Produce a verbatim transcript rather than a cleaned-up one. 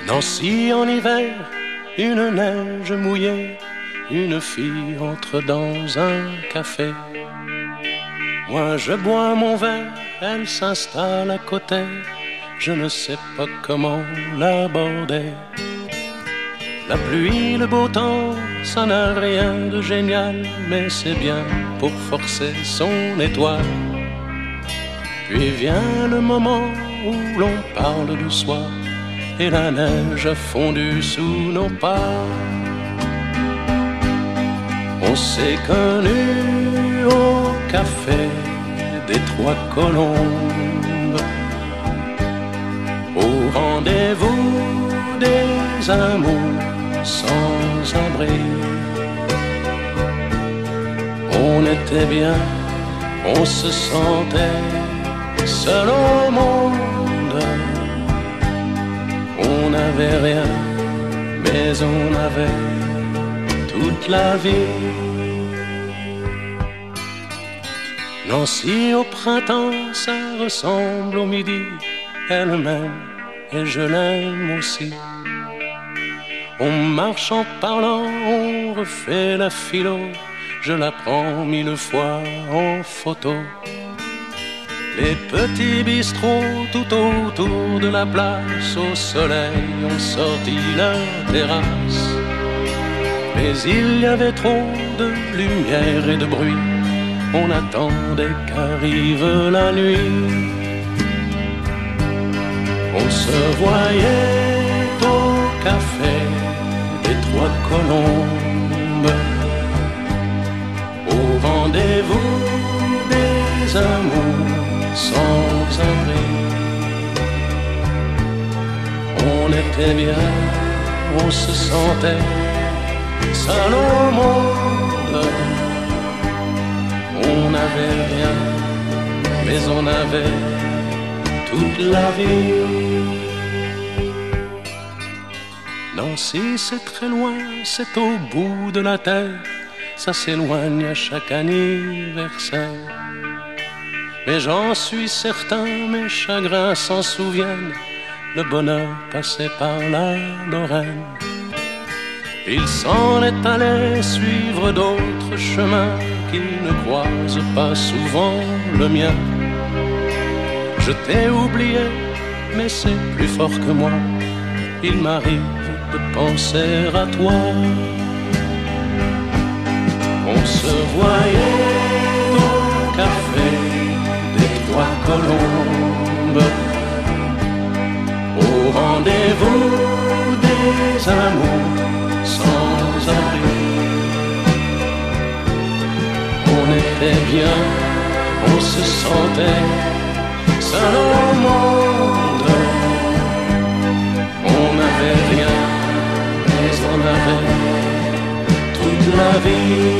Nancy en hiver, une neige mouillée, une fille entre dans un café. Moi je bois mon verre, elle s'installe à côté, je ne sais pas comment l'aborder. La pluie, le beau temps, ça n'a rien de génial, mais c'est bien pour forcer son étoile. Puis vient le moment où l'on parle du soir, et la neige a fondu sous nos pas. On s'est connus au café des Trois Colombes, au rendez-vous des amours sans abri. On était bien, on se sentait seul au monde. On n'avait rien, mais on avait toute la vie. Nancy au printemps, ça ressemble au midi. Elle m'aime et je l'aime aussi. On marche en parlant, on refait la philo. Je la prends mille fois en photo. Les petits bistrots tout autour de la place, au soleil ont sorti leur terrasse. Mais il y avait trop de lumière et de bruit, on attendait qu'arrive la nuit. On se voyait au café des Trois Colombes, au rendez-vous des amours sans abri. On était bien, on se sentait seul au monde. On n'avait rien, mais on avait toute la vie. Nancy, c'est très loin, c'est au bout de la terre, ça s'éloigne à chaque anniversaire. Mais j'en suis certain, mes chagrins s'en souviennent, le bonheur passait par la Lorraine. Il s'en est allé suivre d'autres chemins qui ne croisent pas souvent le mien. Je t'ai oublié, mais c'est plus fort que moi, il m'arrive de penser à toi. On se voyait au café des Trois Colombes, au rendez-vous des amours sans abri. On était bien, on se sentait seul au monde. On n'avait rien, mais on avait toute la vie.